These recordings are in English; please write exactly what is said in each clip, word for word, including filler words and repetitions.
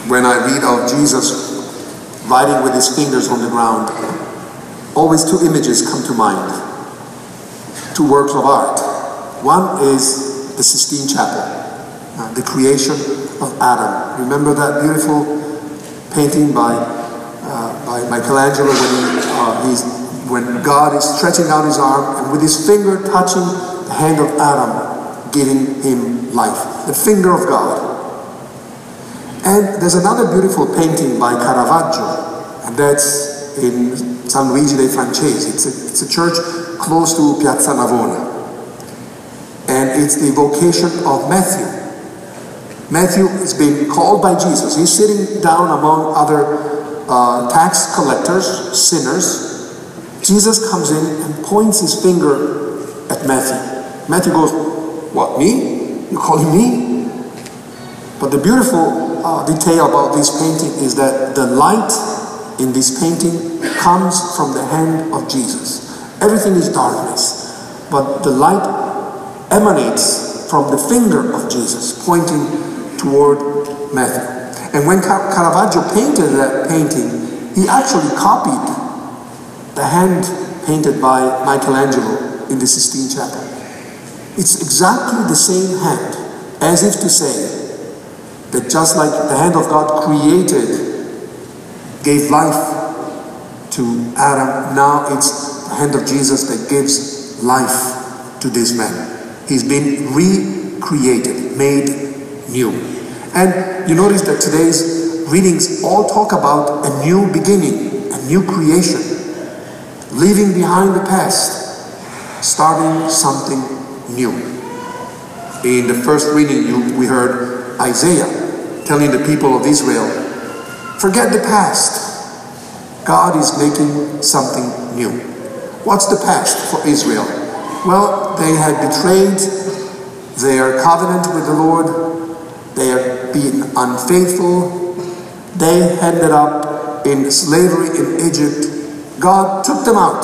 when I read of Jesus writing with his fingers on the ground, always two images come to mind, two works of art. One is the Sistine Chapel, uh, the creation of Adam. Remember that beautiful painting by uh, by Michelangelo when he, uh, he's, when God is stretching out his arm and with his finger touching the hand of Adam, giving him life, the finger of God. And there's another beautiful painting by Caravaggio, and that's in San Luigi dei Francesi. It's a, it's a church close to Piazza Navona. And it's the evocation of Matthew. Matthew is being called by Jesus. He's sitting down among other uh, tax collectors, sinners. Jesus comes in and points his finger at Matthew. Matthew goes, "What, me? You're calling me?" But the beautiful uh, detail about this painting is that the light in this painting comes from the hand of Jesus. Everything is darkness, but the light emanates from the finger of Jesus, pointing toward Matthew. And when Car Caravaggio painted that painting, he actually copied the hand painted by Michelangelo in the Sistine Chapel. It's exactly the same hand, as if to say that just like the hand of God created, gave life to Adam, now it's the hand of Jesus that gives life to this man. He's been recreated, made new. And you notice that today's readings all talk about a new beginning, a new creation, leaving behind the past, starting something new. In the first reading, you, we heard Isaiah telling the people of Israel, forget the past. God is making something new. What's the past for Israel? Well, they had betrayed their covenant with the Lord. They had been unfaithful. They ended up in slavery in Egypt. God took them out.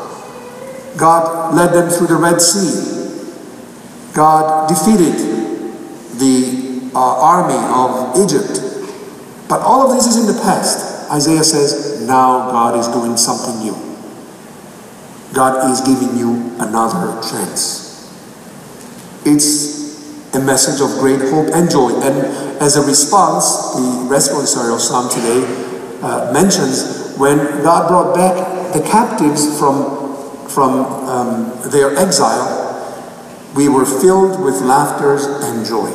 God led them through the Red Sea. God defeated the uh, army of Egypt. But all of this is in the past. Isaiah says, now God is doing something new. God is giving you another chance. It's a message of great hope and joy. And as a response, the responsorial psalm today uh, mentions when God brought back the captives from, from um, their exile, we were filled with laughter and joy.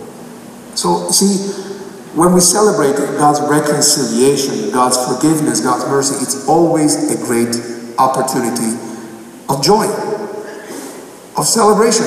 So, see, when we celebrate God's reconciliation, God's forgiveness, God's mercy, it's always a great opportunity of joy, of celebration.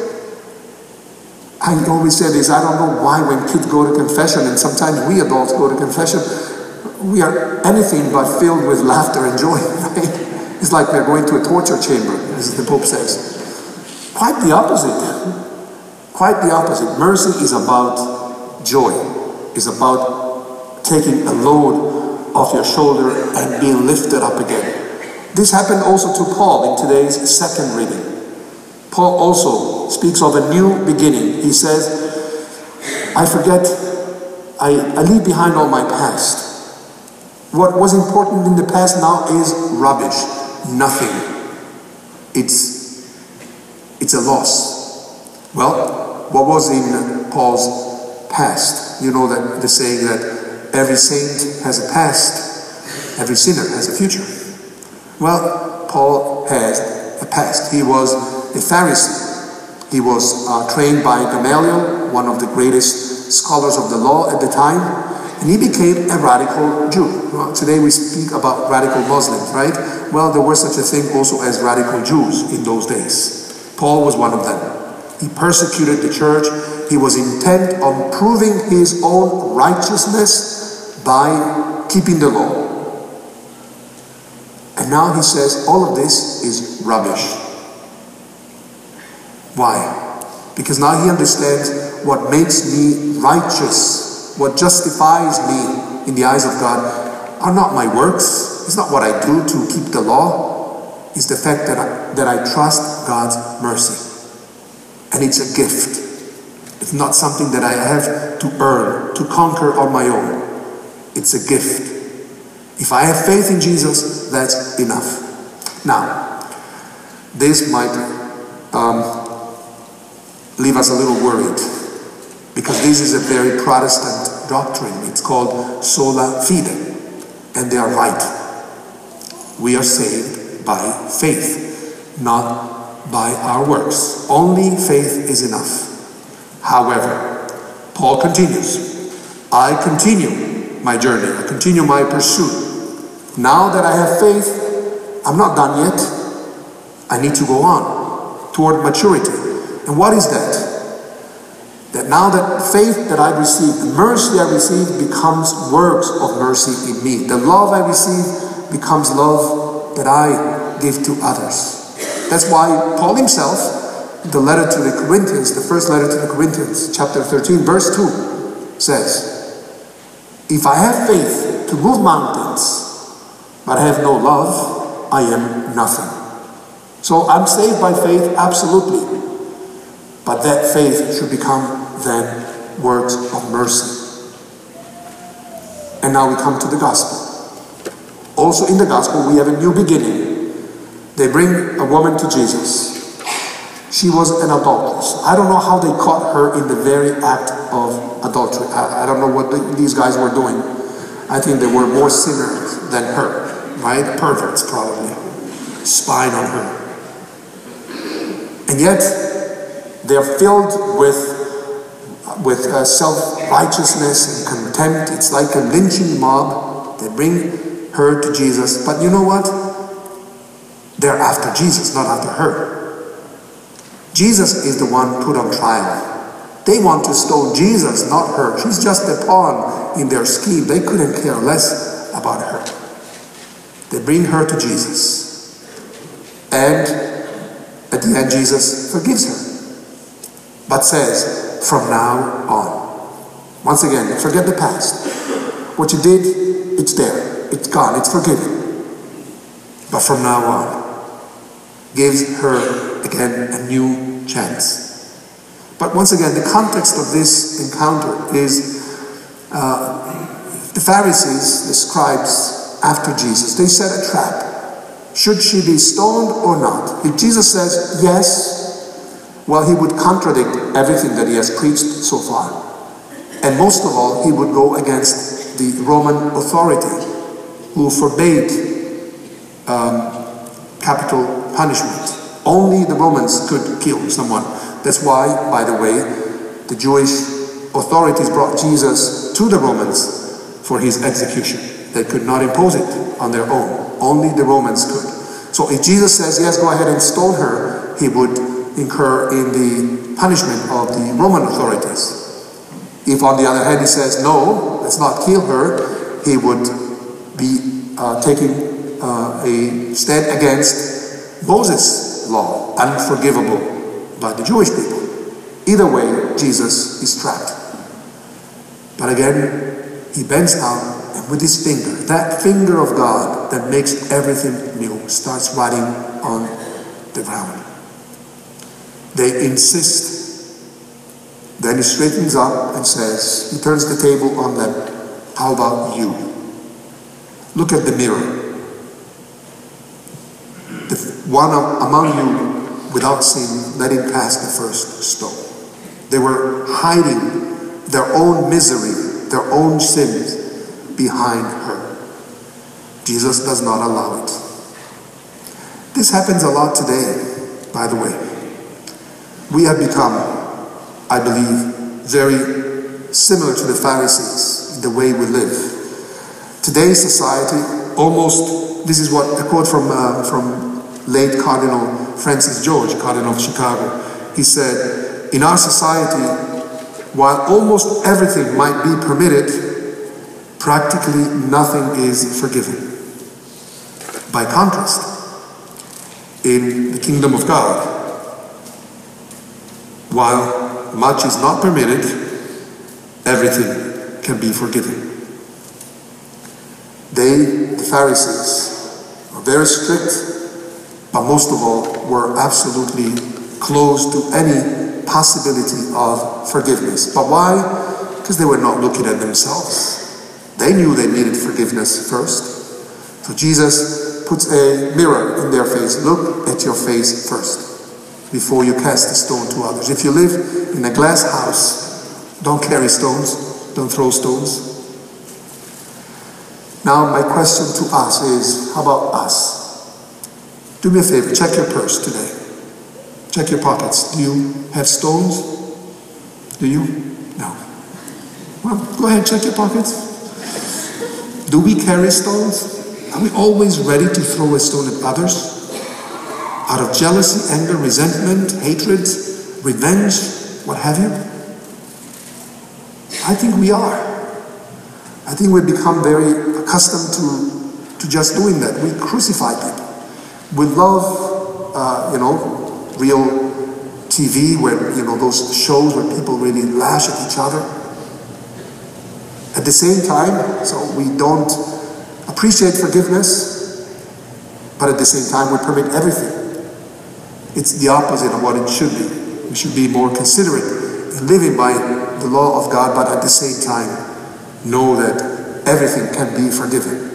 I always say this, I don't know why when kids go to confession, and sometimes we adults go to confession, we are anything but filled with laughter and joy, right? It's like we're going to a torture chamber, as the Pope says. Quite the opposite. Quite the opposite. Mercy is about joy. It's about taking a load off your shoulder and being lifted up again. This happened also to Paul in today's second reading. Paul also speaks of a new beginning. He says, I forget, I, I leave behind all my past. What was important in the past now is rubbish, nothing. It's, it's a loss. Well, what was in Paul's past? You know that the saying that every saint has a past, every sinner has a future. Well, Paul has a past. He was a Pharisee. He was uh, trained by Gamaliel, one of the greatest scholars of the law at the time, and he became a radical Jew. Well, today we speak about radical Muslims, right? Well, there was such a thing also as radical Jews in those days. Paul was one of them. He persecuted the church. He was intent on proving his own righteousness by keeping the law. And now he says all of this is rubbish. Why? Because now he understands what makes me righteous, what justifies me in the eyes of God are not my works. It's not what I do to keep the law. It's the fact that I, that I trust God's mercy. And it's a gift. It's not something that I have to earn, to conquer on my own. It's a gift. If I have faith in Jesus, that's enough. Now, this might um, leave us a little worried, because this is a very Protestant doctrine. It's called sola fide, and they are right. We are saved by faith, not by our works. Only faith is enough. However, Paul continues, I continue my journey, I continue my pursuit. Now that I have faith, I'm not done yet. I need to go on toward maturity. And what is that? That now that faith that I received, the mercy I received becomes works of mercy in me. The love I receive becomes love that I give to others. That's why Paul himself, the letter to the Corinthians, the first letter to the Corinthians, chapter thirteen, verse two, says, if I have faith to move mountains, but I have no love, I am nothing. So I'm saved by faith, absolutely. But that faith should become then works of mercy. And now we come to the gospel. Also in the gospel we have a new beginning. They bring a woman to Jesus. She was an adulteress. I don't know how they caught her in the very act of adultery. I, I don't know what the, these guys were doing. I think they were more sinners than her. Right? Perverts, probably. Spying on her. And yet, they are filled with, with uh, self-righteousness and contempt. It's like a lynching mob. They bring her to Jesus. But you know what? They're after Jesus, not after her. Jesus is the one put on trial. They want to stone Jesus, not her. She's just a pawn in their scheme. They couldn't care less about her. They bring her to Jesus. And at the end, Jesus forgives her. But says, from now on. Once again, forget the past. What you did, it's there. It's gone. It's forgiven. But from now on, gives her again a new chance. But once again, the context of this encounter is uh, the Pharisees, the scribes, after Jesus, they set a trap. Should she be stoned or not? If Jesus says yes, well, he would contradict everything that he has preached so far. And most of all, he would go against the Roman authority, who forbade um, capital punishment. Only the Romans could kill someone. That's why, by the way, the Jewish authorities brought Jesus to the Romans for his execution. They could not impose it on their own. Only the Romans could. So if Jesus says, yes, go ahead and stone her, he would incur in the punishment of the Roman authorities. If on the other hand he says, no, let's not kill her, he would be uh, taking uh, a stand against Moses' law, unforgivable by the Jewish people. Either way, Jesus is trapped. But again, he bends down, and with his finger, that finger of God that makes everything new, starts writing on the ground. They insist. Then he straightens up and says, he turns the table on them. How about you? Look at the mirror. The one among you without sin, let him cast the first stone. They were hiding their own misery, their own sins behind her. Jesus does not allow it. This happens a lot today, by the way. We have become, I believe, very similar to the Pharisees in the way we live. Today's society, almost, this is what a quote from, uh, from late Cardinal Francis George, Cardinal of Chicago. He said, in our society, while almost everything might be permitted, practically nothing is forgiven. By contrast, in the kingdom of God, while much is not permitted, everything can be forgiven. They, the Pharisees, were very strict, but most of all were absolutely closed to any possibility of forgiveness. But why? Because they were not looking at themselves. They They knew they needed forgiveness first. So Jesus puts a mirror in their face. Look at your face first before you cast a stone to others. If you live in a glass house, don't carry stones, don't throw stones. Now my question to us is, how about us? Do me a favor, check your purse today. Check your pockets. Do you have stones? Do you? No. Well, go ahead, check your pockets. Do we carry stones? Are we always ready to throw a stone at others? Out of jealousy, anger, resentment, hatred, revenge, what have you? I think we are. I think we've become very accustomed to, to just doing that. We crucify people. We love, uh, you know, real T V, where, you know, those shows where people really lash at each other. At the same time, so we don't appreciate forgiveness, but at the same time we permit everything. It's the opposite of what it should be. We should be more considerate in living by the law of God, but at the same time know that everything can be forgiven.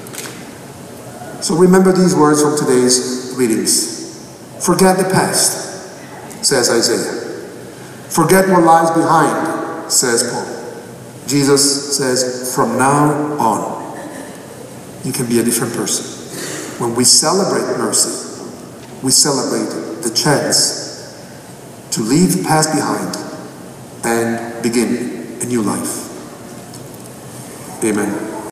So remember these words from today's readings. Forget the past, says Isaiah. Forget what lies behind, says Paul. Jesus says, from now on, you can be a different person. When we celebrate mercy, we celebrate the chance to leave the past behind and begin a new life. Amen.